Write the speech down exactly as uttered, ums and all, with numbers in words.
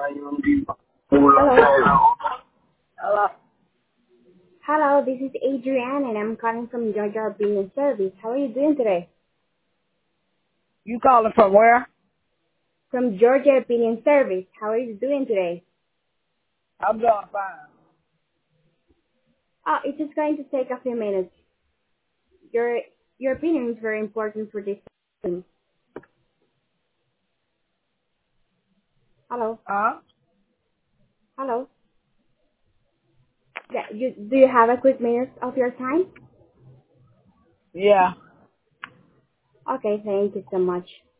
Hello. Hello. Hello, this is Adrienne and I'm calling from Georgia Opinion Service. How are you doing today? You calling from where? From Georgia Opinion Service. How are you doing today? I'm doing fine. Oh, it's just going to take a few minutes. Your your opinion is very important for this system. Hello. Huh? Hello. Yeah, you do you have a quick minute of your time? Yeah. Okay, thank you so much.